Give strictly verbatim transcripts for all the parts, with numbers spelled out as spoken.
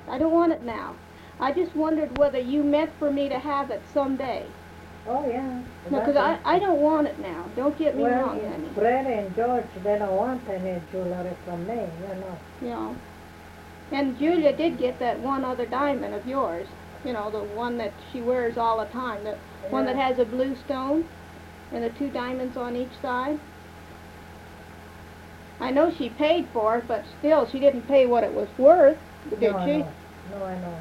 I don't want it now. I just wondered whether you meant for me to have it someday. Oh, yeah. No, because I, I don't want it now. Don't get me well, wrong, honey. Fred and George, they don't want any jewelry from me, you know. Yeah. And Julia did get that one other diamond of yours. You know, the one that she wears all the time. The yeah. one that has a blue stone and the two diamonds on each side. I know she paid for it, but still, she didn't pay what it was worth, did no, she? No, no, I know.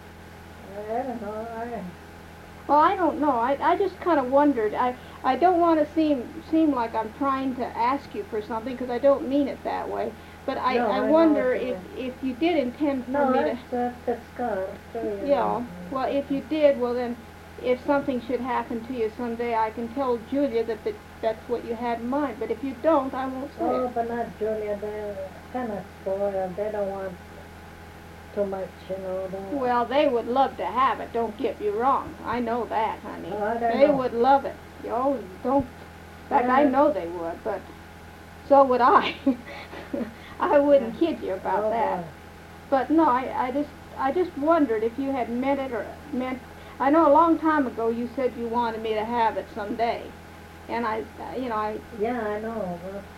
I don't know. I... Well, I don't know. I, I just kind of wondered. I, I don't want to seem seem like I'm trying to ask you for something, because I don't mean it that way. But I, no, I, I wonder if, if you did intend for no, me that's, to... No, that's scarf. Yeah, yeah. Well, if you did, well then, if something should happen to you someday, I can tell Julia that the, that's what you had in mind. But if you don't, I won't say oh, it. but not Julia. They're kind of spoiled. They don't want too much, you know. Don't... Well, they would love to have it. Don't get me wrong. I know that, honey. Oh, I don't they know. would love it. Oh, don't. In fact, Yeah. I know they would, but so would I. I wouldn't Yeah. kid you about oh, that. boy. But no, I, I just I just wondered if you had meant it or meant. I know a long time ago you said you wanted me to have it someday, and I, you know, I. Yeah, I know.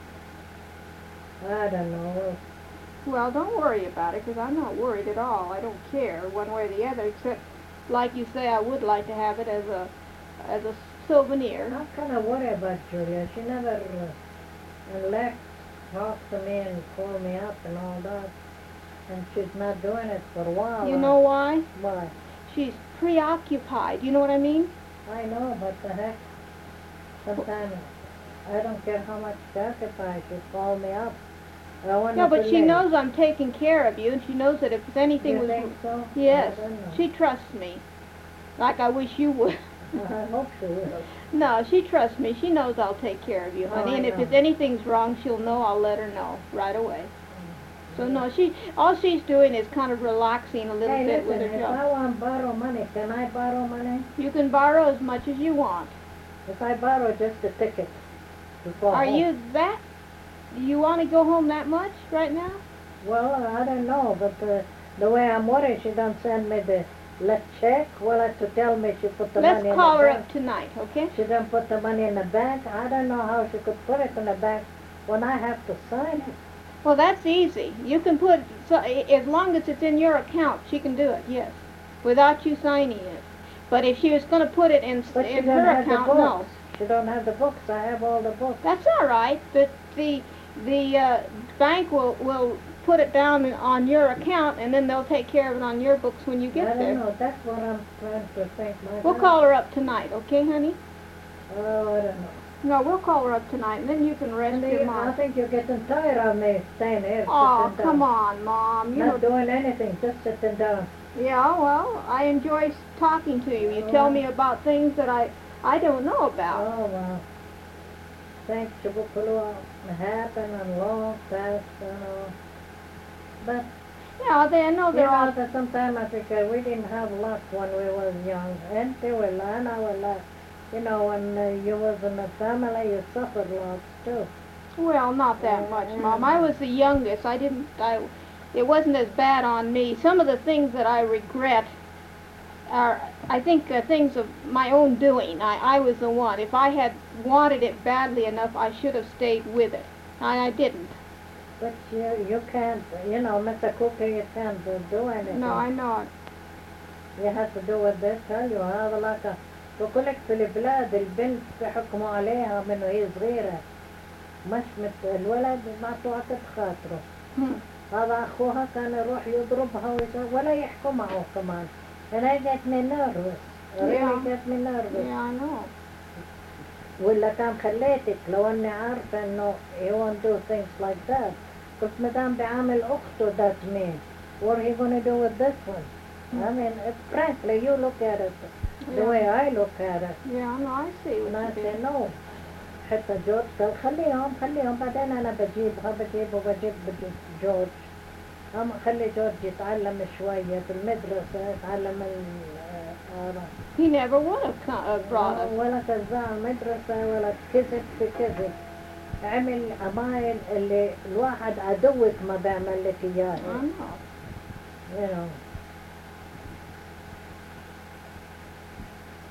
Well, I don't know. Well, don't worry about it, because I'm not worried at all. I don't care one way or the other, except, like you say, I would like to have it as a as a souvenir. I'm kind of worried about Julia. She never uh, elect talk to me and call me up and all that. And she's not doing it for a while. You know why? Why? She's preoccupied. You know what I mean? I know, but the heck, sometimes I don't care how much preoccupied she call me up. I want Yeah, to but she late. knows I'm taking care of you, and she knows that if anything You was... think so? Yes, I don't know. she trusts me. Like I wish you would. I hope she will. No, she trusts me. She knows I'll take care of you, honey. Oh, I and if know. there's anything's wrong, she'll know. I'll let her know right away. So no, she all she's doing is kind of relaxing a little Hey, bit listen, with her if job. I want to borrow money, can I borrow money? You can borrow as much as you want. If I borrow just a ticket to go Are home. you that? Do you want to go home that much right now? Well, I don't know, but uh, the way I'm worried, she don't send me the left check. Well, have to tell me she put the Let's money in call the her bank. up tonight, okay? She don't put the money in the bank. I don't know how she could put it in the bank when I have to sign it. Well, that's easy. You can put, so, as long as it's in your account, she can do it, yes, without you signing it. But if she was going to put it in, But she in don't her have the account, books. no. She don't have the books. I have all the books. That's all right, but the the uh, bank will, will put it down on your account, and then they'll take care of it on your books when you I get don't there. know. That's what I'm trying to think. My We'll God. call her up tonight, okay, honey? Oh, I don't know. No, we'll call her up tonight, and then you can rest And your you- I mind. think you're getting tired of me staying here. Oh, sitting come down. on, Mom. You Not know, doing anything, just sitting down. yeah, well, I enjoy s- talking to you. You tell me about things that I I don't know about. Oh, well. Thanks to Bukulu, happen and long, fast, you know. But, Yeah, they I know you they're all. know, that sometimes I think uh, we didn't have luck when we was young. And they were lying, I was like, you know, when uh, you was in a family, you suffered lots too. Well, not that much, Mom. I was the youngest. I didn't. I. It wasn't as bad on me. Some of the things that I regret are, I think, uh, things of my own doing. I, I was the one. If I had wanted it badly enough, I should have stayed with it. And I didn't. But you, you can't, you know, Mister Cooker, you can't uh, do anything. No, I know it. You have to do what they tell you. هذا لك بقول لك في البلاد البنت بحكموا عليها من وهي صغيرة، مش مثل الولد ما تعطت خاطره. Hmm. هذا أخوها كان يروح يضربها ويسوي ولا يحكوا معه كمان. And I get me nervous. Really Yeah. get me nervous. Yeah, I know. ولا كان خليتك لو اني عارفة انه he won't do things like that. كنت مدام بعامل اخته that mean. What are you going to do with this one? I mean, if, frankly, you look at it the Yeah. way I look at it. Yeah, no, I see And I what you say did. no. حتى جورج قال خليهم خليهم بعدين انا بجيبها بجيب وبجيب بجيب جورج. هم خلي جورج يتعلم شوية في المدرسة يتعلم ال آه، He never would have co- uh, brought us. ولا كذاب مدرسة ولا كذب في كذب. عمل عمايل اللي الواحد عدوك ما بيعمل لك I اياه. know. You know.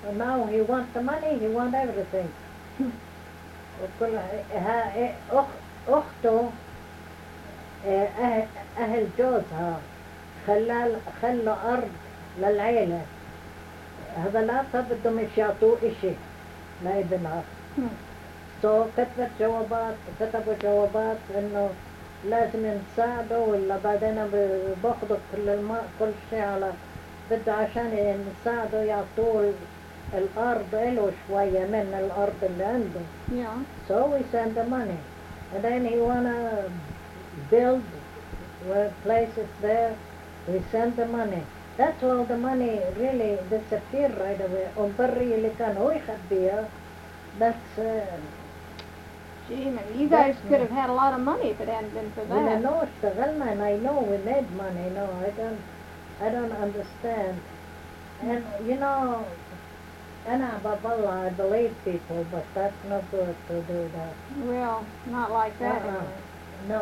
now he want the money, he want everything. وكل ها إيه أخ- أخته إيه، أهل, أهل جوزها خلال خلوا أرض للعيلة، هذا لا بدهم مش يعطوه إشي لابنها. Hmm. سو كتبت جوابات، كتبوا جوابات إنه لازم نساعده، ولا بعدين ب- باخدوا كل الم... كل شيء على بده عشان نساعده يعطوه ال- الأرض إله شوية من الأرض اللي عنده. Yeah. So we send the money, and then he wanna build where places there. We send the money. That's all the money really disappear right away. ومبري اللي كان هو يخبيها. That's uh, Gee, man, you guys That's could me. have had a lot of money if it hadn't been for we that. know اشتغلنا, and I know we made money. No, I don't, I don't understand. And you know, أنا بالله I believe people, but that's not good to do that. Well, not like that Uh-uh. anyway. No.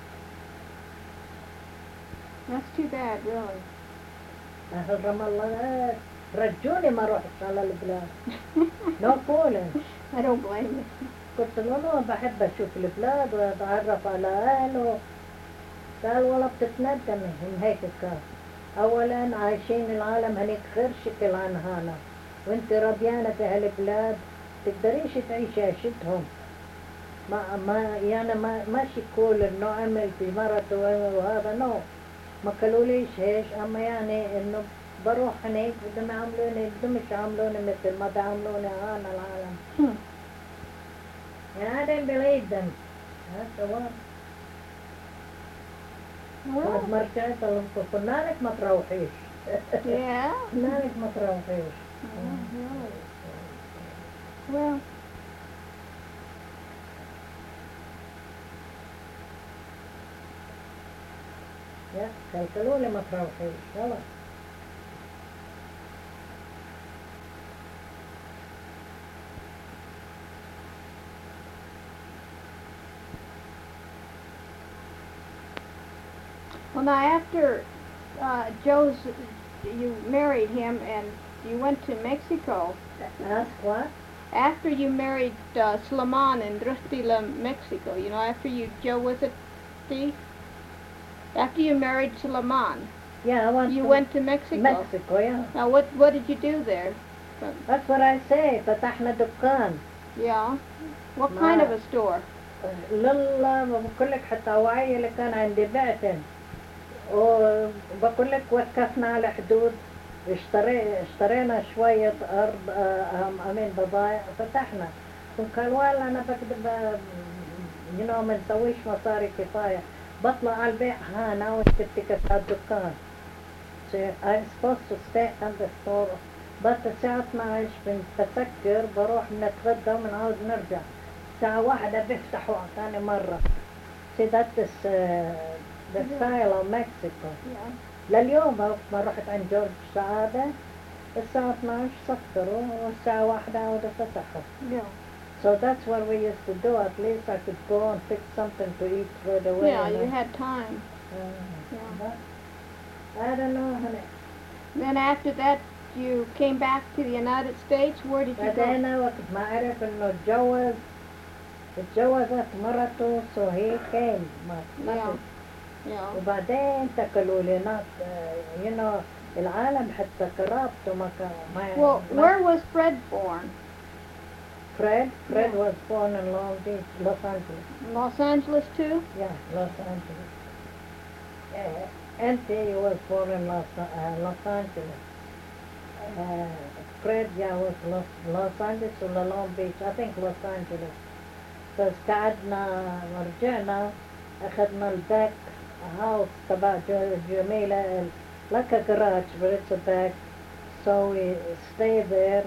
That's too bad, really. أهل رام الله آه، رجوني ما روحش على البلاد. No fooling. I don't blame you. قلت له أنا بحب أشوف البلاد وأتعرف على أهله. قال والله بتتندمي من هيك كان. أولا عايشين العالم هنيك غير شكل عن هنا، وانت ربيانة في هالبلاد تقدريش تعيشي عيشتهم. ما ما يعني ما ماشي كول انه عمل بمرته وهذا نو، ما قالوليش هيك، اما يعني انه بروح هنيك بدهم يعاملوني، بدهم مش يعاملوني مثل ما بيعاملوني هنا العالم. Hmm. And I didn't believe them. That's the one. بعد Well, ما رجعت قلنا لك ما تروحيش. yeah. قلنا لك ما تروحيش. Oh, really? Well, يا كلكلوا لي ما تروحيش يلا. well, now after uh, Joe's, you married him and you went to Mexico. Ask what? After you married uh, Slaman in Drustila, Mexico, you know, after you, Joe, was it, Steve? After you married Slaman, Yeah, I went you to went to Mexico. Mexico, yeah. Now, what what did you do there? That's what I say. فتحنا دكان. Yeah. What kind Ma- of a store? لله ما بقول لك حتى وعي اللي كان عندي بعتن، وبقول لك وقفنا على حدود، اشتري اشترينا شوية أرض آه، أمين بضايع فتحنا. وقال والله أنا بقدر you know ما نسويش مصاري كفاية، بطلع على البيع هنا واشتري على الدكان. So I'm supposed to stay at the store. بس الساعة اثنعش بنتسكر بروح نتغدى وبنعاود نرجع. الساعة واحدة بيفتحوا ثاني مرة. See that is uh, the style of Mexico. Yeah. لليوم وقت ما رحت عند جورج سعادة الساعة اثنعش سكروا والساعة واحدة عودوا فتحوا. Yeah. So that's what we used to do. At least I could go and fix something to eat right away. Yeah, you you know. had time. Uh, Yeah. but I don't know, honey. Then after that, you came back to the United States. Where did you go? بعدين وقت ما عرف انه اتجوز اتجوزت مرته so he came ما ما Yeah. في- Yeah. وبعدين تكلوا لي ناس you know العالم حتى قرابته ما كان ما Well, ما- where was Fred born? Fred Fred Yeah. was born in Long Beach, Los Angeles. Los Angeles too? Yeah, Los Angeles. Uh, Auntie was born in Los, uh, Los Angeles. Uh, Fred yeah was Los, Los Angeles ولا Long Beach, I think Los Angeles. بس قعدنا ورجعنا أخذنا الباك هاوس تبع جو- جميلة like a garage but it's a back, so we stay there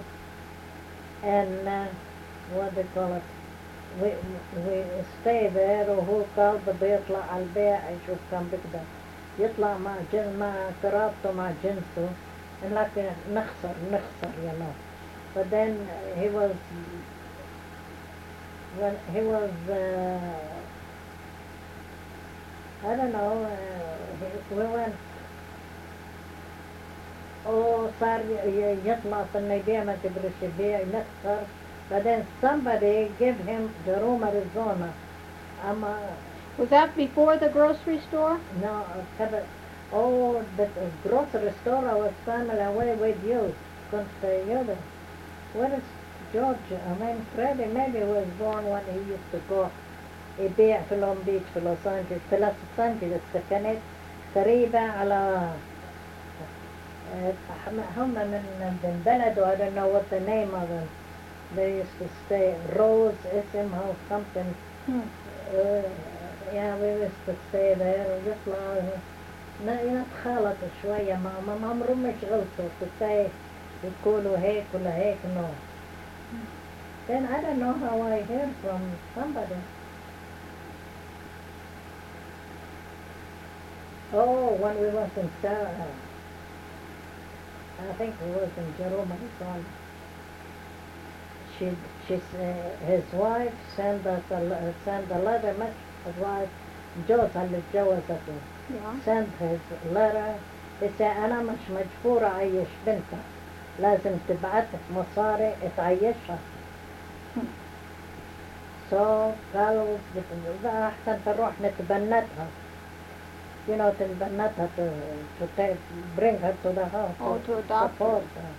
and uh, what they call it, we, we stay there وهو قال بده يطلع على البيع يشوف كم بقدر يطلع مع جن مع قرابته مع جنسه لكن نخسر نخسر you know. But then he was when he was uh, I don't know uh, he, we went oh وصار ي- يطلع في النجية ما تقدرش يبيع نخسر. بعدين somebody give him Jerome, Arizona. أما Was that before the grocery store? no, كذا. Oh, the grocery store I was family away with you. كنت يلا. Where is George? I mean Freddie maybe was born when he used to go يبيع في لون بيتش في لوس أنجلوس. في لوس أنجلوس كانت قريبة على هم من من بلد I don't know what the name of them. They used to stay Rose اسمها or something. Hmm. Uh, yeah, we used to stay there ويطلع نتخالط شوية ما ما عمرهم ما شغلته to say يقولوا هيك ولا هيك no. Then I don't know how I heard from somebody. Oh, when we was in Sarah, I think we was in Jerome, Arizona. She, she, uh, his wife sent us a, le- sent a letter, مش his wife, جوزها اللي اتجوزته. Yeah. Sent his letter. He said أنا مش مجبورة أعيش بنتك. لازم تبعتك مصاري تعيشها. Hmm. So قالوا بقى أحسن تروح نتبنتها. You know, تتبنتها to, to take, bring her to the house. Oh, to adopt her. support her.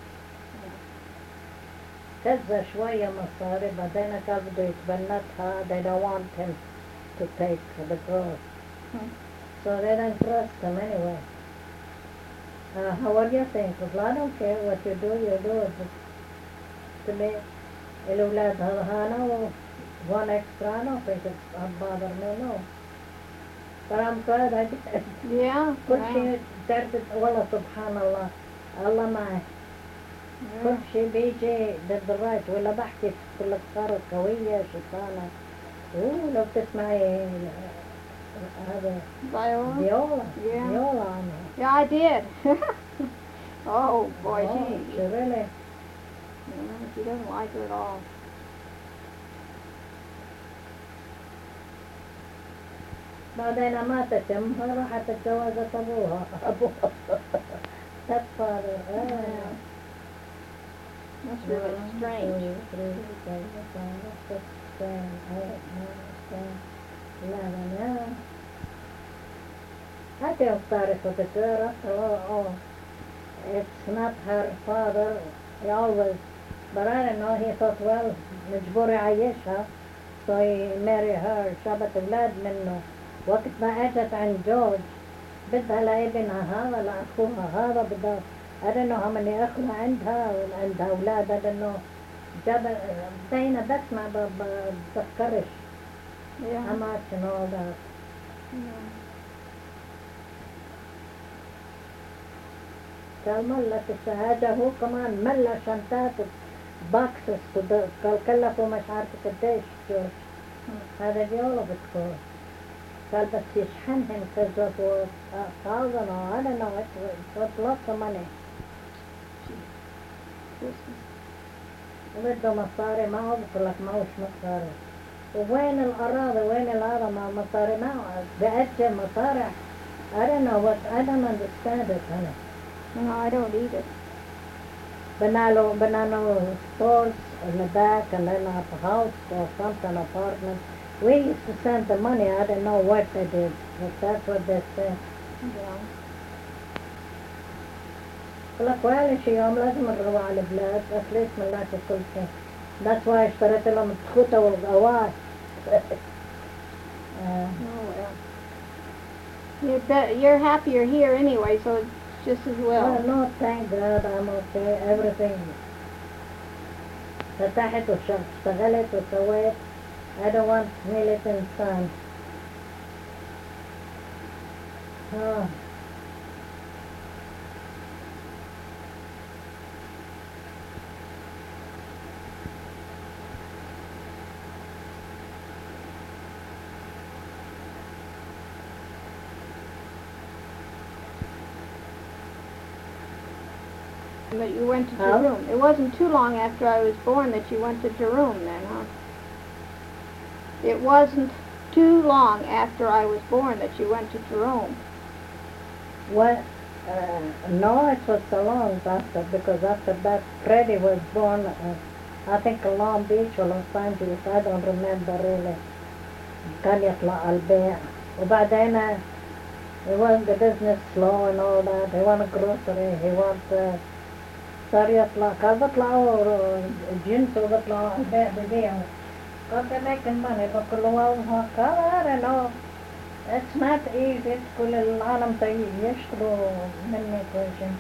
كذا شوية مصاري بعدين قال بده يتبنتها. They don't want him to take the girl. Hmm. So they don't trust him anyway. Uh, how what do you think? Well, I don't care what you do, you do it. To me, الأولاد هذا و one extra, I don't think it's bother me, no. But I'm glad I did. Yeah. كل yeah. شيء درت والله سبحان الله الله معي. كل Yeah. شيء بيجي ضد الرايت ولا بحكي تقول لك صارت قوية شيطانة. اوه لو بتسمعي هذا Viola? فيولا Yeah. فيولا عنها. Yeah, I did. Oh, boy, Oh, she, she really. yeah, she doesn't like her at all. بعدين ماتت امها راحت اتجوزت ابوها ابوها stepfather. Yeah. That's really strange. I feel sorry for the girl. Oh, oh, it's not her father. He always, but I don't know. He thought, well, مجبور يعيشها, so he marry her. شابت أولاد منه. وقت ما اجت عند جورج بدها لابنها هذا لأخوها هذا بدها I don't know how many أخوة عندها وعندها أولاد I don't know. جاب بينا بس ما بتذكرش Yeah. how much and all that. Yeah. قال ملت الشهادة هو كمان ملا شنطات باكسس قال كلفوا مش عارفة قديش جورج. هذا جوله بتقول قال بس يشحنهم because it was a thousand or I don't know, it was, it was lots of money. بده مصاري معه بقول لك معوش مصاري. وين الأراضي وين الأراضي مع مصاري معه بأجل مصاري. I don't know what, I don't understand it honey. No, I don't either. بناله بناله stores in the back and then a house or something apartment. We used to send the money, I don't know what they did, but that's what they said. Yeah. قال لك ولا شيء يوم لازم نروح على البلاد at least من ناكل كل شيء. That's why اشتريت لهم الخوطة والغواش. Oh well. You're be- you're happier here anyway, so it's just as Well, well. no, thank God, I'm okay, everything. فتحت واشتغلت وسويت. I don't want militant son. Oh. But you went to Huh? Jerome. It wasn't too long after I was born that you went to Jerome then, huh? It wasn't too long after I was born that you went to Jerome. What? Uh, no, it was Salons after, because after that Freddie was born, uh, I think in Long Beach or Los Angeles, I don't remember really. كان يطلع على البيع وبعدين uh, he was the business slow and all that. He want grocery, he want uh, صار يطلع كان بيطلعوا جنس وبيطلعوا على البيع ببيعوا. Because they're making money, بقول له I don't know. It's not easy. كل العالم يشتروا مني كل شيء.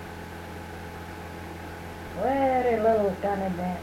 Very little kind of that.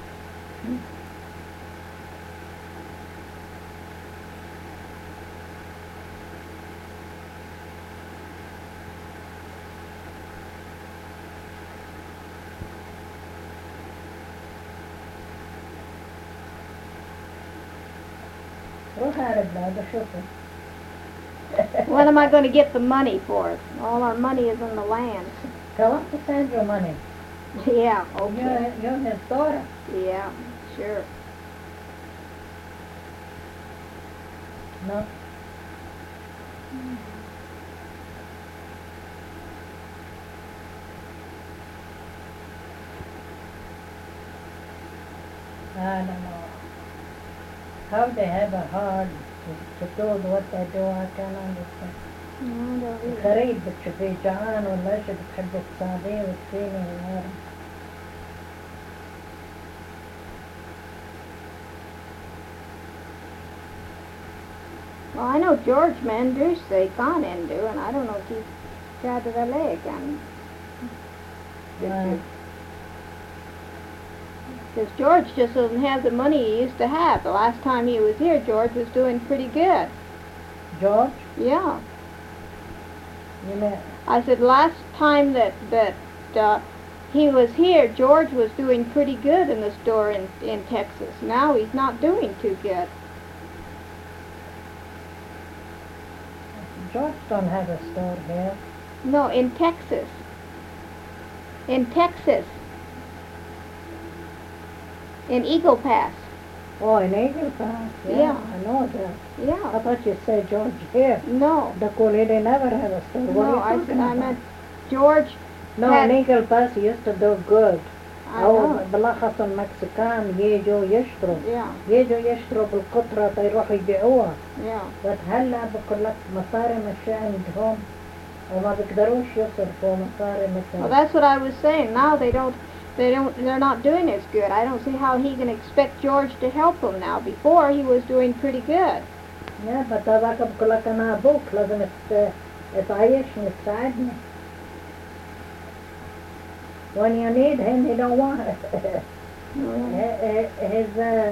روح على البلاد وشوفوا. What am I going to get the money for? All our money is in the land. Tell him to send you money. Yeah, okay. You're, you're his daughter. Yeah, sure. No. I don't know. How they have a heart to, to do what they do, I can't understand. No, I don't either. غريب بتشوفيه جعان ولا شي بتحب تصابيه وتسيني وغيره. Well, I know George Mandus say Kanendu, and I don't know if he's got the leg. And Right. because George just doesn't have the money he used to have. The last time he was here, George was doing pretty good. George, Yeah. you mean, I said last time that that uh, he was here, George was doing pretty good in the store in in Texas. Now he's not doing too good. George don't have a store here. No, in Texas. In Texas. In Eagle Pass. Oh, in Eagle Pass. Yeah, Yeah. I know that. I Yeah. thought you said George here. No. The Cooley, they never had a store. What No, are I you said talking I about? meant George. No, had- in Eagle Pass he used to do good. I أو know. بلخص المكسيكان يجوا يشتروا Yeah. يجوا يشتروا بالقطرة يروحوا يبيعوها. Yeah. بس هلا بقول لك مصاري مش عندهم وما بيقدروش يصرفوا مصاري Well, مثل. that's what I was saying. Now they don't. They don't. They're not doing as good. I don't see how he can expect George to help him now. Before he was doing pretty good. يا بس هذاك بقول لك أنا أبوك لازم ت- تعيشني تساعدني. When you need him, he don't want it. Mm. He- he- His uh,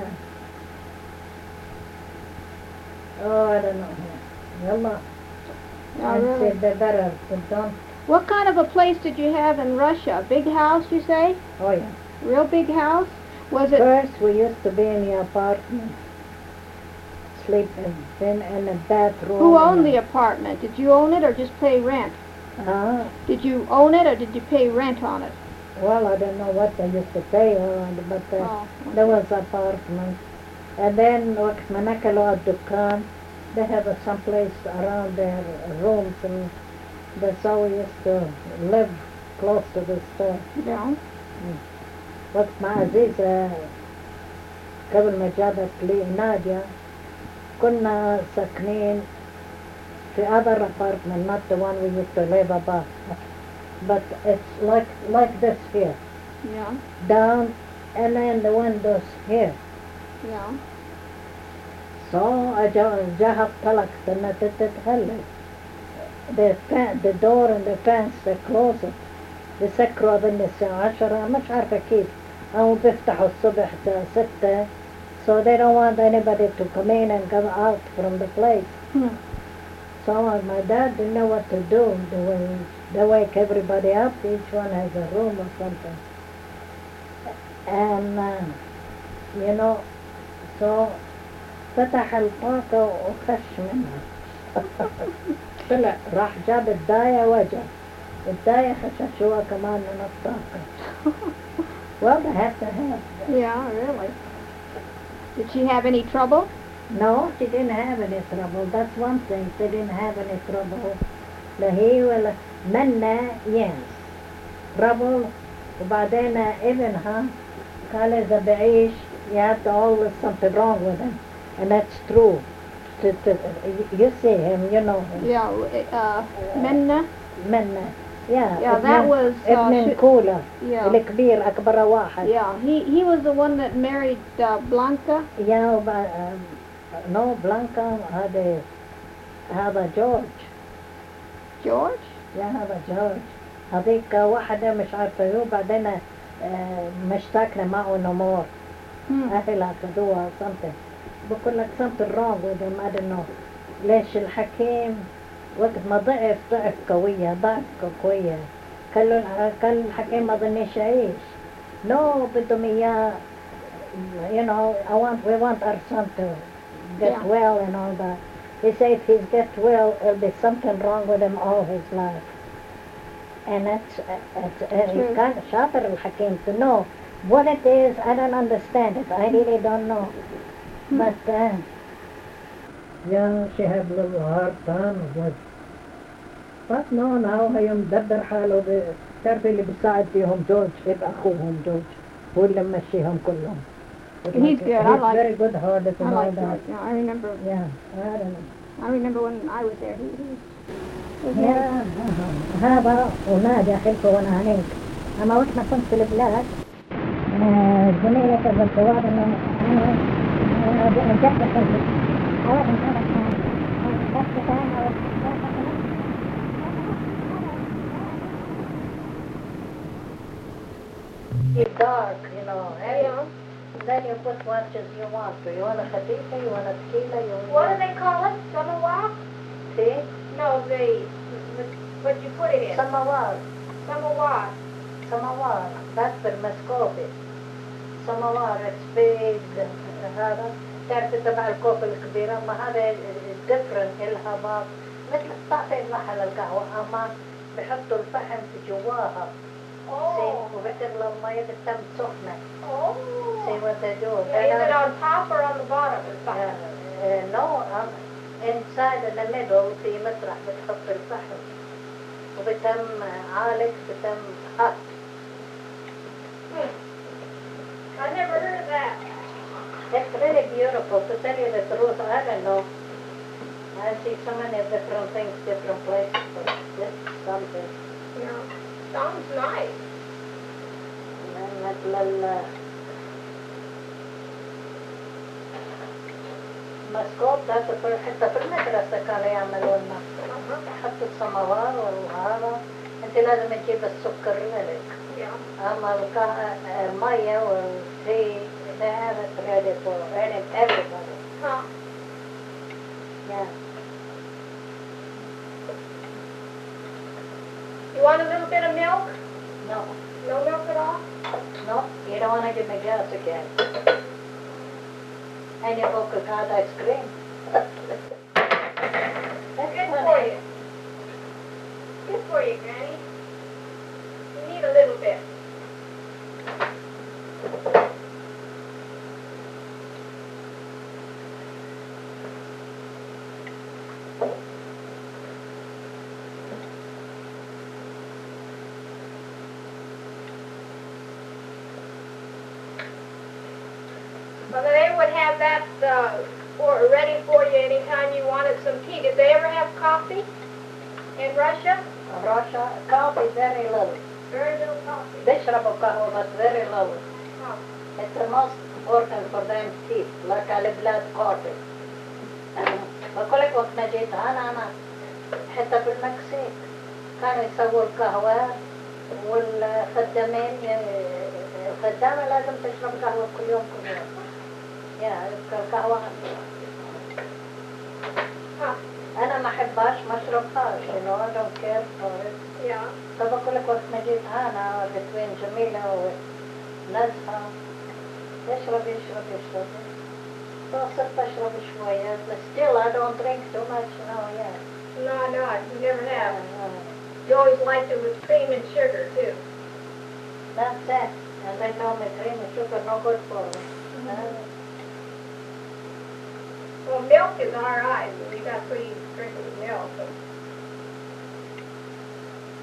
oh, I don't know. يلا. Oh, I'd really? say they're better, but don't. What kind of a place did you have in Russia? A big house, you say? Oh yeah. Real big house? Was it? First, we used to be in the apartment, sleeping in, in the bathroom. Who owned the apartment? Did you own it or just pay rent? Uh, Did you own it or did you pay rent on it? well, I don't know what they used to pay on, but uh, Oh, there was apartment. And then, وقت ما نقلوا الدكان, they have uh, some place around their rooms, and that's how we used to live close to the store. Yeah. وقت ما عزيزة قبل ما جابت لي نادية كنا ساكنين في other apartment, not the one we used to live above, but it's like like this here, Yeah. down, and then the windows here. Yeah. So أجا- جاها طلقت إنها تتغلب. The fan, the door and the fence, they close it. بيسكروا أظن الساعة عشرة مش عارفة كيف، أو بيفتحوا الصبح تا ستة. So they don't want anybody to come in and come out from the place. Hmm. So uh, my dad didn't know what to do. They, wa- they wake everybody up, each one has a room or something. And, uh, you know, so فتح الطاقة وخش منها. طلع راح جاب الداية وجا. الداية خششوها كمان من الطاقة. Well, they have to have. Yeah, really. Did she have any trouble? No, she didn't have any trouble. That's one thing. She didn't have any trouble. لا هي ولا منا يانس ربل وبعدين ابنها قال إذا بعيش you have to always something wrong with him and that's true to, to, you see him you know him Yeah, uh, Menna. منا yeah, Yeah, that ابن, was, uh, ابن ش- كولا Yeah. الكبير أكبر واحد Yeah, he he was the one that married uh, Blanca. يا وب... نو بلانكا هذا هذا جورج George? يا هذا جورج هذيك واحدة مش عارفة هو بعدين آه، مشتاكنا معه نمور Hmm. أهل أخذوها something بقول لك something wrong with him I don't know ليش الحكيم وقت ما ضعف ضعف قوية ضعف قوية قال له قال الحكيم ما ظنيش يعيش نو بدهم إياه you know I want we want our son to get Yeah. well and all that he said if he gets well there'll be something wrong with him all his life and that's uh, it's, uh, True. كان شاطر الحكيم to know what it is I don't understand it I really don't know Hmm. but uh, yeah she had a little hard time with but no now هي مدبر حاله ب- تعرف اللي بيساعد فيهم جورج ابن أخوهم جورج هو اللي ممشيهم كلهم He's good. I he's like very good hearted I and all like that George. Yeah, I remember. yeah I don't know I remember when I was there. He, he was يا nice. هذا ونادى خلفه وانا هناك اما وقت ما كنت في البلاد آه، زميلي في الجواب انه انا أنا جت خلفي أول ما It's dark, you know. Yeah. Then you put what as you want. You want a khatifa, you want a tequila, you want. What do they call it? Samovar? See? No, the, the what you put it in. Samawar. Samovar. Samawar. That's بالمسكوفي. Samawar. It's big. هذا تعرف تبع الكوب الكبيرة ما هذا different إلها باب مثل تعطي محل القهوة أما بحطوا الفحم في جواها. Oh. وبتغلى المية بتتم سخنة. Oh. See what they do. Yeah, is it on top or on the bottom? It's Uh, uh, no, um, inside in the middle في مطرح بتحط الفحم وبتم عالق بتم hot. Hmm. I never heard of that. It's really beautiful. To tell you the truth, I don't know. I see so many different things, different places, but this is something. Yeah. Sounds nice. مثل ال مسكوب ده في حتى في المدرسة كانوا يعملوا لنا حطوا السماوار وهذا انت لازم تجيب السكر لك Yeah. اما الك- المية والتي they have it ready for ready everybody. Huh. Yeah. You want a little bit of milk? No, No milk at all? no, you don't want to give me gas again. And you book a card ice cream. That's Good funny. for you. Good for you, Granny. You need a little bit. Well, they would have that uh, for, ready for you anytime you wanted some tea. Did they ever have coffee in Russia? Russia, coffee very little. Very little coffee. بيشربوا قهوة but very little. Huh. It's the most important for them tea, like على بلاد coffee. بقول لك وقت ما جيت أنا أنا حتى في المكسيك كانوا يسووا القهوة والخدامين الخدامة لازم تشرب قهوة كل يوم كل يوم. يا القهوة Huh. أنا ما أحبهاش ما أشربهاش you know I don't care for it. Yeah. فبقول لك وقت ما جيت أنا بين جميلة ونزهة يشرب يشرب يشرب فصرت أشرب شوية but still I don't drink too much now yeah. No, no, you never have. Uh, You always liked it with cream and sugar, too. That's it. And they told me cream and sugar no good for me. Uh, Well, milk is all right. You got pretty drink with milk. But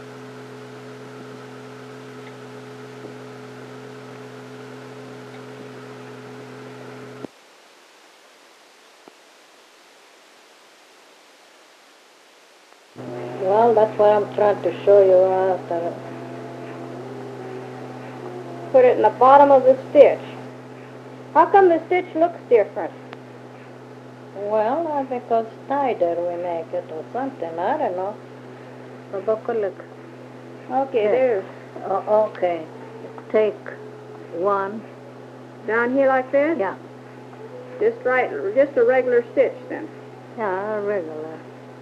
Well, that's what I'm trying to show you after. Put it in the bottom of the stitch. How come the stitch looks different? Well, uh, because tighter we make it or something. I don't know. Look. Okay, Yeah. there's Oh, okay. Take one. down here like this? Yeah. Just right, just a regular stitch then. Yeah, regular.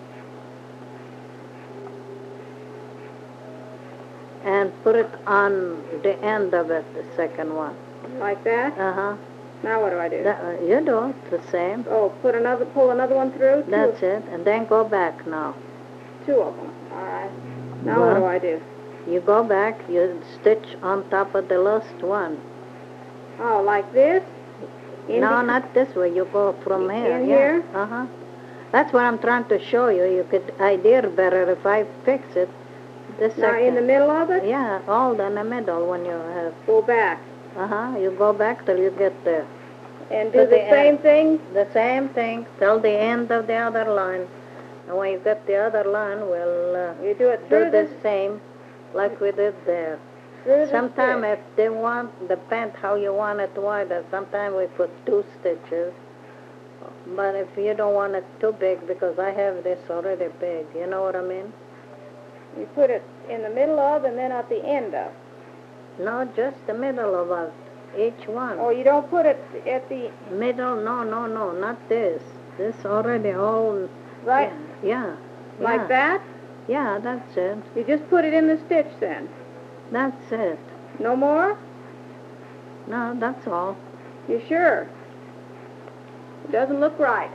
And put it on the end of it, the second one. Like that? Uh-huh. Now what do I do? That, uh, you do it the same. Oh, put another, pull another one through? Two, That's it. And then go back now. two of them. All right. Now Well, what do I do? You go back, you stitch on top of the last one. Oh, like this? In No, between- not this way. You go from here. In yeah. here? Uh-huh. That's what I'm trying to show you. You could idea better if I fix it. The Now second. in the middle of it? Yeah, all in the middle when you have. Go back. Uh-huh. You go back till you get there. And To do the the same end. thing? The same thing till the end of the other line. And when you get the other line, we'll uh, You do it do through the the, same like we did there. through the Sometimes stitch. if they want, depend how you want it wider. Sometimes we put two stitches. But if you don't want it too big, because I have this already big, you know what I mean? You put it in the middle of and then at the end of. No, just the middle of it, each one. Oh, you don't put it at the, Middle, no, no, no, not this. This already all... right, Yeah, yeah. like yeah. that? Yeah, that's it. You just put it in the stitch then? That's it. No more? No, that's all. You sure? It doesn't look right.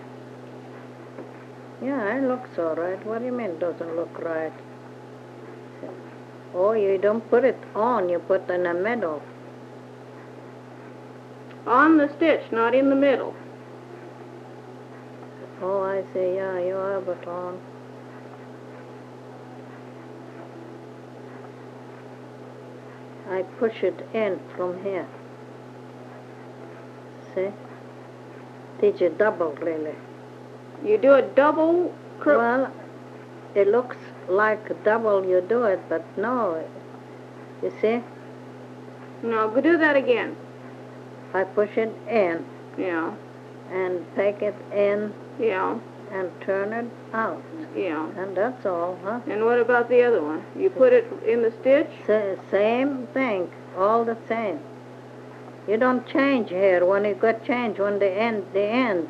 Yeah, it looks all right. What do you mean doesn't look right? Oh, you don't put it on, you put in the middle. On the stitch, not in the middle. Oh, I see, yeah, you have it on. I push it in from here. See? Did you double, really? You do a double crook. Well, it looks like double you do it, but no. You see? No, go do that again. I push it in Yeah, and take it in yeah, and turn it out. yeah. And that's all, huh? And what about the other one? You put it in the stitch? Sa- same thing, all the same. You don't change here when you got change when the end, the end.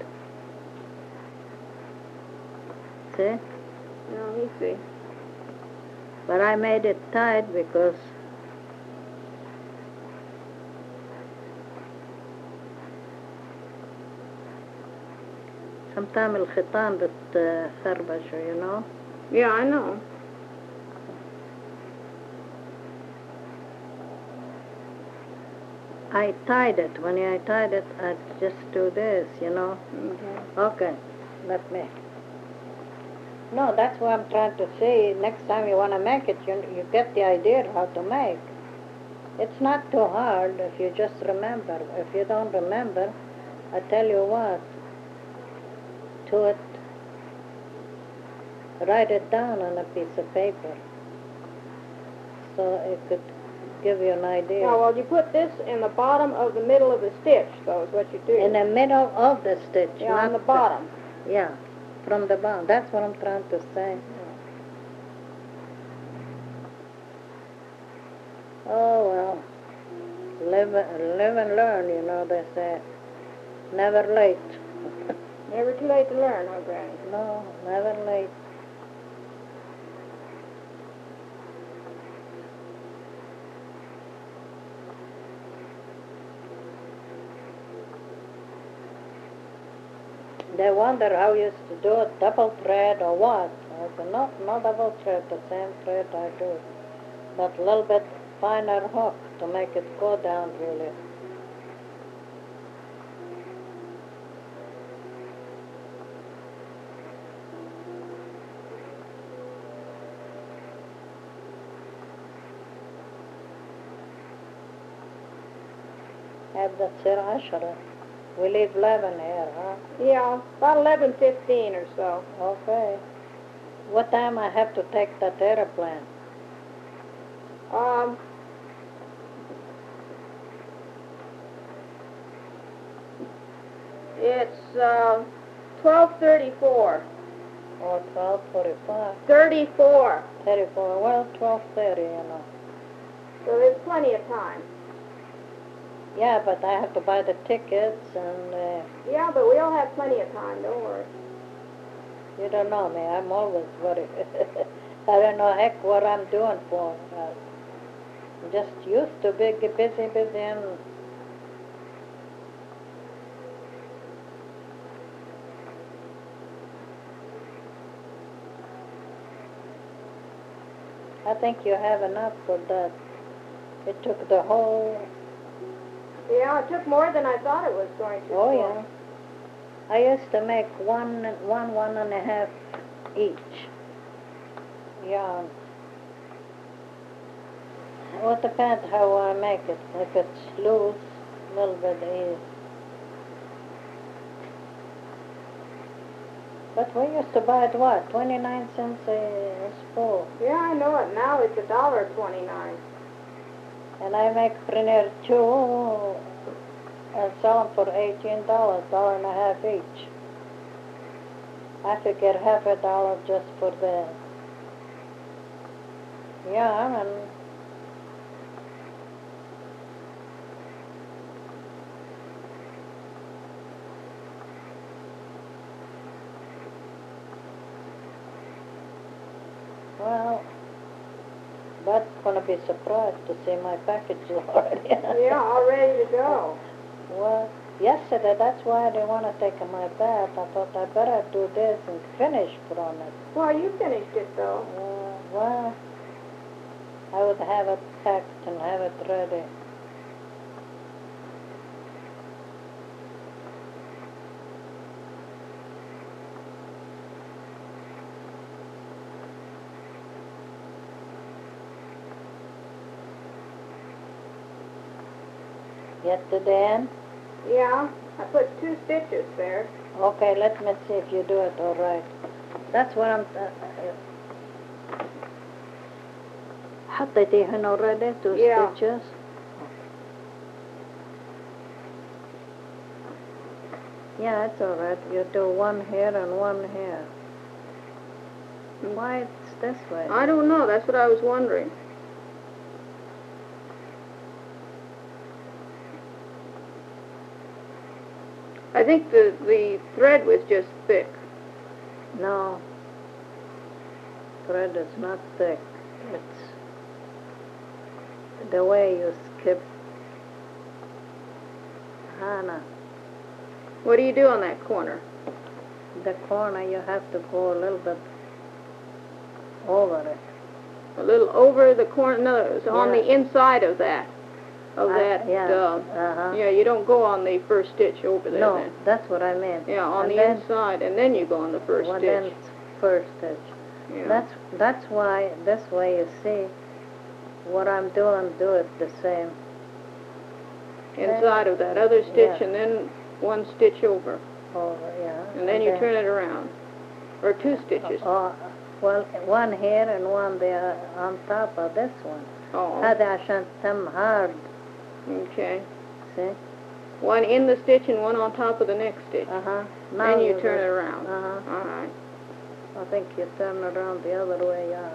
See? No, let me see. But I made it tight because sometimes الخيطان بتخربش, you know. Yeah, I know. I tied it. When I tied it, I just do this, you know. Okay. Okay, let me. No, that's what I'm trying to say. Next time you want to make it, you, you get the idea how to make. It's not too hard if you just remember. If you don't remember, I tell you what, to it, write it down on a piece of paper so it could give you an idea. Now, well, you put this in the bottom of the middle of the stitch, though, is what you do. In the middle of the stitch, yeah, not on the bottom. Yeah, from the bottom. That's what I'm trying to say. Oh, well, live, live and learn, you know, they say. Never late. Never too late to learn, huh, Granny? No, never late. They wonder how you used to do it, double thread or what. I said, no, no double thread, the same thread I do. But a little bit finer hook to make it go down really. Have the تصير عشرة. We leave eleven here, huh? Yeah, about eleven fifteen or so. Okay. What time I have to take that airplane? Um, it's uh, twelve thirty-four. Or twelve forty-five? Thirty-four. thirty-four, well, twelve thirty, you know. So there's plenty of time. Yeah, but I have to buy the tickets and uh, Yeah, but we'll have plenty of time. Don't worry. you don't know me. I'm always very, I don't know heck what I'm doing for. Uh, I'm just used to big, busy, busy and I think you have enough for that. It took the whole, Yeah, it took more than I thought it was going to. oh for. yeah. I used to make one, one, one and a half each. Yeah. Well, it depends how I make it. If it's loose, a little bit easy. But we used to buy it, what, twenty-nine cents a spool? Yeah, I know it. Now it's a dollar twenty-nine. And I make Premier two and sell them for eighteen dollars, dollar and a half each. I figure half a dollar just for the, yeah, and well, that's going to be surprised to see my package already. Yeah, all ready to go. Well, yesterday, that's why I didn't want to take my bath. I thought I better do this and finish from it. Well, you finished it though. Uh, well, I would have it packed and have it ready. Get to the end? Yeah, I put two stitches there. Okay, let me see if you do it all right. That's what I'm... Uh, uh, حطيت هنا already two Yeah. stitches? Yeah, it's all right. You do one here and one here. Why it's this way? I don't know. That's what I was wondering. I think the the thread was just thick. No. Thread is not thick. It's the way you skip. Hannah, What do you do on that corner? the corner you have to go a little bit over it. A little over the corner. No, it's on Yeah. the inside of that. Of Uh, that. yeah. Uh, Uh-huh. yeah, you don't go on the first stitch over there. No, Then. that's what I meant. Yeah, on And the then, inside, and then you go on the first well, stitch. then it's first stitch. Yeah. That's that's why this way you see what I'm doing. Do it the same. Inside of that other stitch, Yeah. and then one stitch over, Over, yeah. and then you turn it around, or two stitches. Oh, well, one here and one there on top of this one. Oh, هذا عشان تم hard. okay. See? One in the stitch and one on top of the next stitch. Uh-huh. Then you go- turn it around. Uh-huh. All right. I think you turn around the other way, yeah.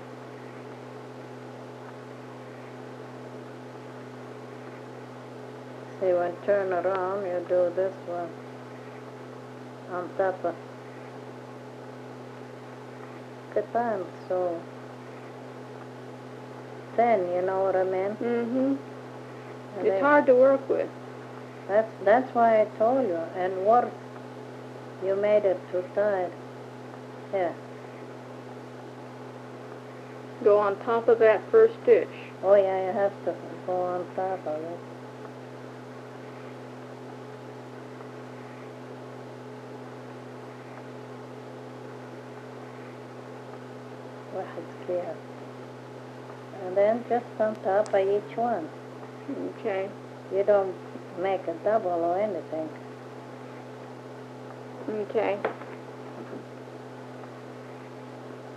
See, when turn around, you do this one on top of the time, so thin, you know what I mean? Mm-hmm. And It's then- hard to work with. That's, that's why I told you. And worse, you made it too tight. Here. Go on top of that first stitch. Oh, yeah, you have to go on top of it. واحد كده. And then just on top of each one. Okay. You don't make a double or anything. Okay.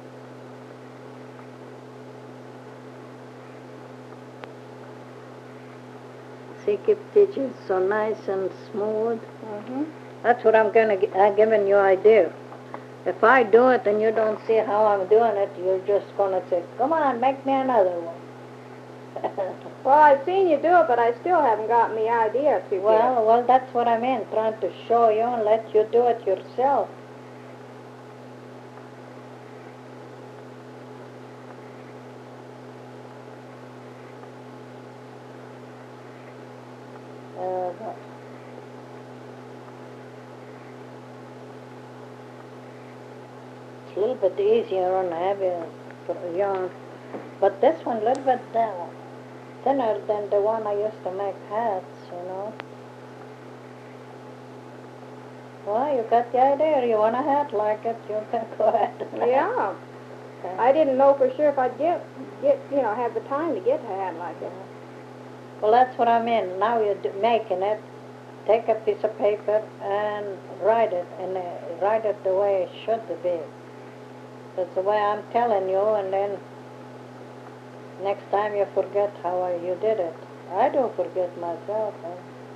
he keep teaching so nice and smooth. Mm-hmm. That's what I'm gonna. gi- I'm giving you idea. If I do it and you don't see how I'm doing it, you're just gonna say, "Come on, make me another one." Well, I've seen you do it, but I still haven't gotten the idea to Well, well, that's what I mean. Trying to show you and let you do it yourself. Uh, but- It's a little bit easier on the heavier yarn, but this one a little bit uh, thinner than the one I used to make hats, you know. Well, you got the idea. You want a hat like it, you can go ahead. Yeah. Okay. I didn't know for sure if I'd get, get, you know, have the time to get a hat like it. Well, that's what I mean. Now you're d- making it. Take a piece of paper and write it, and uh, write it the way it should be. That's the way I'm telling you, and then next time you forget how I, you did it. I do forget myself. Huh?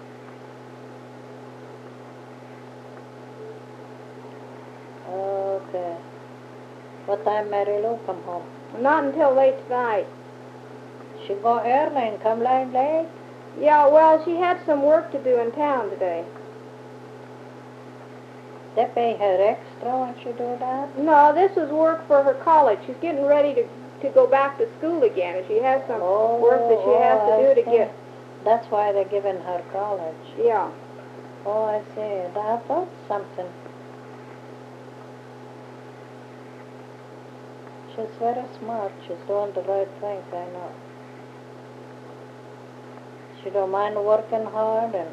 Okay. What time Mary Lou come home? Not until late tonight. She go early and come late late? Yeah, well, she had some work to do in town today. They pay her extra when she do that? No, this is work for her college. She's getting ready to, to go back to school again, and she has some Oh, work that she has oh, to I do to see. get. That's why they're giving her college. Yeah. Oh, I see. I thought something. She's very smart. She's doing the right things, I know. She don't mind working hard, and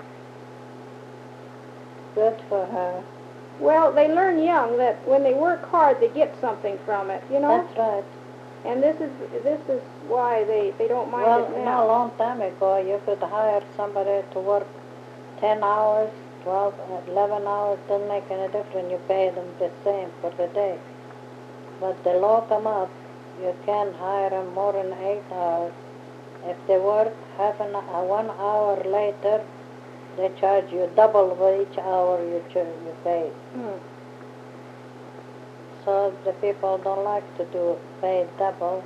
good for her. Well, they learn young that when they work hard, they get something from it, you know? That's right. And this is this is why they, they don't mind Well, it no, a now. long time ago, you could hire somebody to work ten hours, twelve, eleven hours, doesn't make any difference. You pay them the same for the day. But the law come up, you can't hire them more than eight hours. If they work half an hour, one hour later, they charge you double for each hour you ch- you pay. Hmm. So the people don't like to do pay double.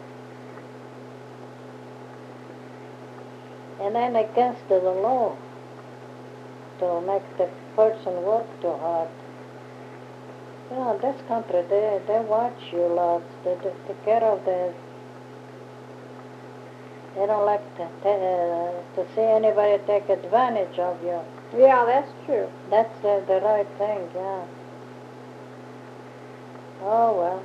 And then against the law to make the person work too hard. You know, this country, they, they watch you lots. They, they take care of the... They don't like to, uh, to see anybody take advantage of you. Yeah, that's true. That's the, the right thing, yeah. Oh, well.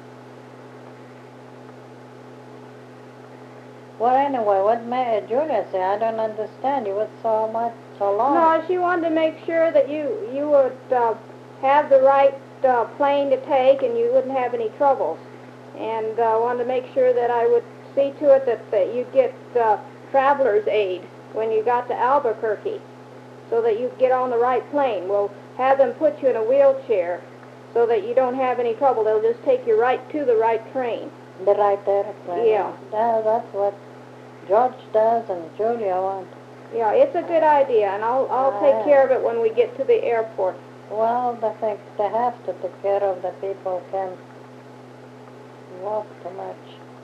Well, anyway, what made Julia say? I don't understand. You was so much, so long. No, she wanted to make sure that you you would uh, have the right uh, plane to take and you wouldn't have any troubles. And uh, wanted to make sure that I would see to it that, that you get uh, traveler's aid when you got to Albuquerque so that you get on the right plane. We'll have them put you in a wheelchair so that you don't have any trouble. They'll just take you right to the right train. The right airplane. Yeah. That, that's what George does and Julia wants. Yeah, it's a good idea, and I'll I'll Ah. take care of it when we get to the airport. Well, I think they have to take care of the people who can walk too much.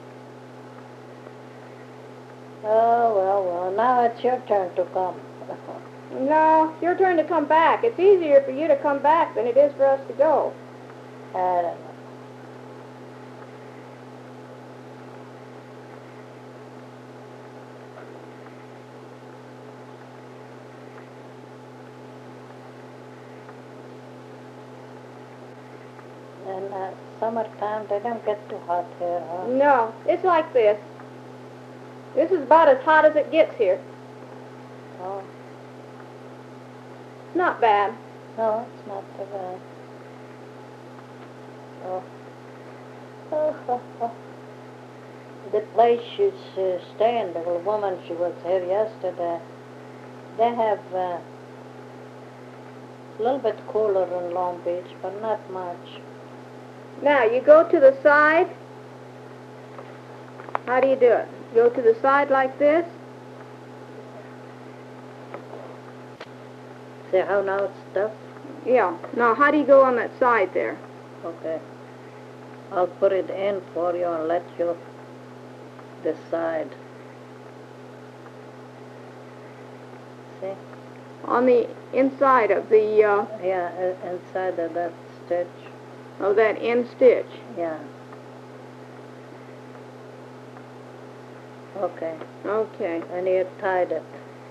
Oh, well, well, now it's your turn to come. No, it's your turn to come back. It's easier for you to come back than it is for us to go. I don't know. In uh, summertime, they don't get too hot here, huh? No, it's like this. This is about as hot as it gets here. Oh, It's not bad. no, it's not too bad. Oh. Oh, oh, oh. The place she's uh, staying, the little woman, she was here yesterday, they have uh, a little bit cooler in Long Beach, but not much. Now, you go to the side. How do you do it? Go to the side like this. See how now it's stuck? Yeah. Now, how do you go on that side there? Okay. I'll put it in for you and let you decide. See? On the inside of the, uh, Yeah, uh, inside of that stitch. of that end stitch. Yeah. Okay. Okay. And you tied it.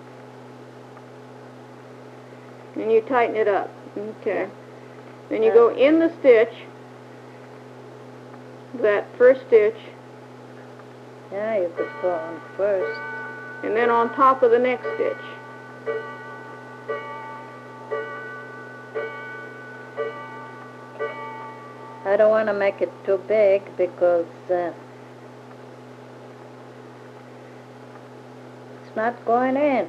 And you tighten it up. Okay. Yeah. Then you Uh, go in the stitch, that first stitch, Yeah, you could go on first. and then on top of the next stitch. I don't want to make it too big because uh, it's not going in.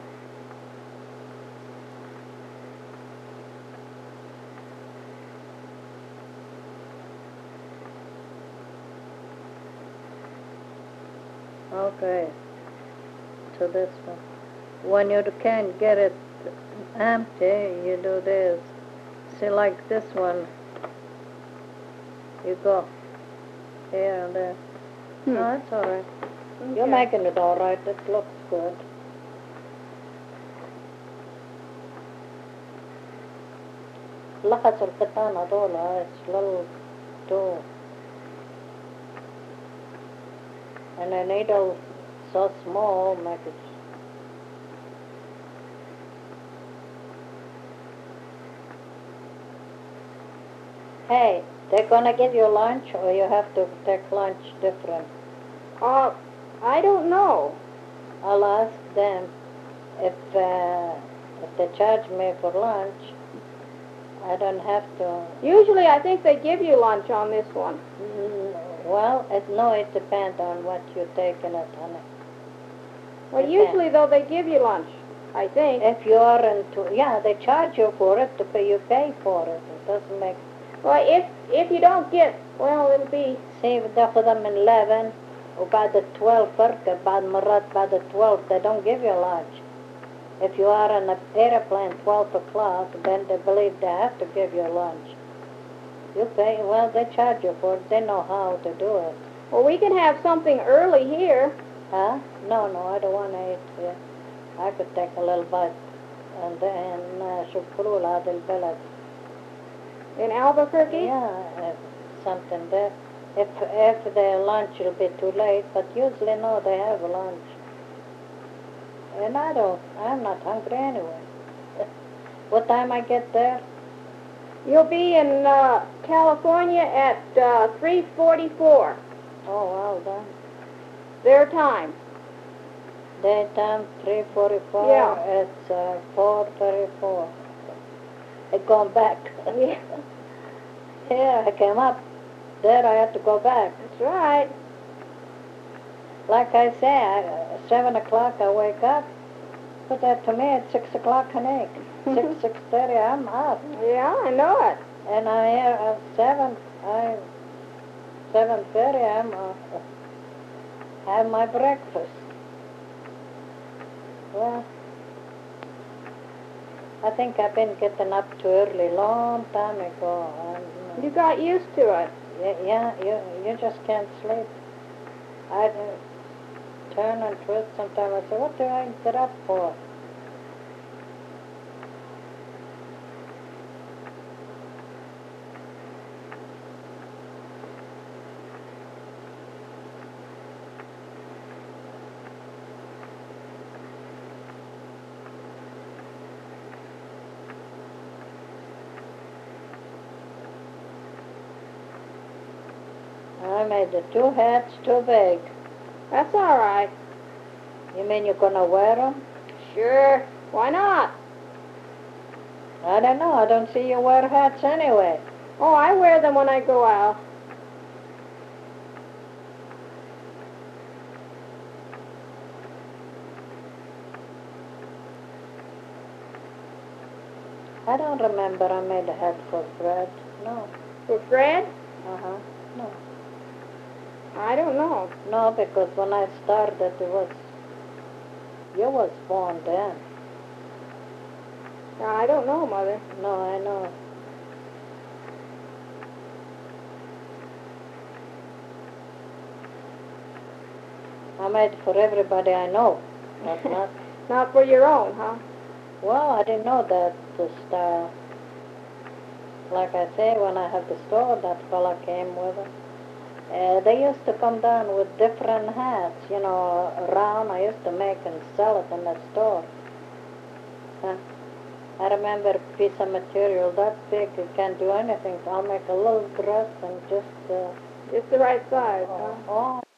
Okay, to this one. When you can't get it empty, you do this. See, like this one, you go here and there. Hmm. No, that's all right. You're Okay. making it all right. It looks good. لخص القطان هذول it's little too. And a needle so small make it. Hey, they're gonna give you lunch or you have to take lunch different? Uh, I don't know. I'll ask them if, uh, if they charge me for lunch, I don't have to. Usually I think they give you lunch on this one. Mm, Well, it, no, it depends on what you take in it, honey. Well, Depends. usually though they give you lunch, I think. If you are into, yeah, they charge you for it, to pay, you pay for it. It doesn't make, Well, if if you don't get, well, it'll be. see, بتاخدها من eleven وبعد twelve فرقة بعد مرات بعد twelve they don't give you lunch. If you are on an airplane twelve o'clock, then they believe they have to give you lunch. You pay, well, they charge you for it. They know how to do it. Well, we can have something early here. Huh? No, no, I don't want to eat here. I could take a little bite and then uh, شكروا هذا البلد. In Albuquerque? Yeah, uh, something there. If if their lunch will be too late, but usually no, they have lunch. And I don't, I'm not hungry anyway. What time I get there? You'll be in uh, California at uh, three forty-four, Oh, well done. their time. Daytime three forty-four. Yeah. It's uh, four thirty-four. I gone back. Yeah. Here I came up. There I had to go back. That's right. Like I say, I, seven o'clock I wake up. But that to me it's six o'clock, honey. Six six thirty I'm up. Yeah, I know it. And I here at seven. I seven thirty I'm uh, have my breakfast. Well, I think I've been getting up too early, long time ago. And, You got used to it. yeah, yeah, you you just can't sleep. I uh, turn and twist sometimes. I say, what do I get up for? I made the two hats too big. That's all right. You mean you're gonna wear them? Sure. Why not? I don't know. I don't see you wear hats anyway. Oh, I wear them when I go out. I don't remember I made a hat for Fred. No. For Fred? Uh-huh. No. I don't know. No, because when I started, it was, you was born then. I don't know, Mother. No, I know. I made for everybody I know, but not. Not for your own, huh? Well, I didn't know that the style. Like I say, when I had the store, that fella came with it. Uh, they used to come down with different hats, you know, round. I used to make and sell it in the store. Huh? I remember a piece of material that big, you can't do anything. I'll make a little dress and just... Uh, Just the right size, huh? oh,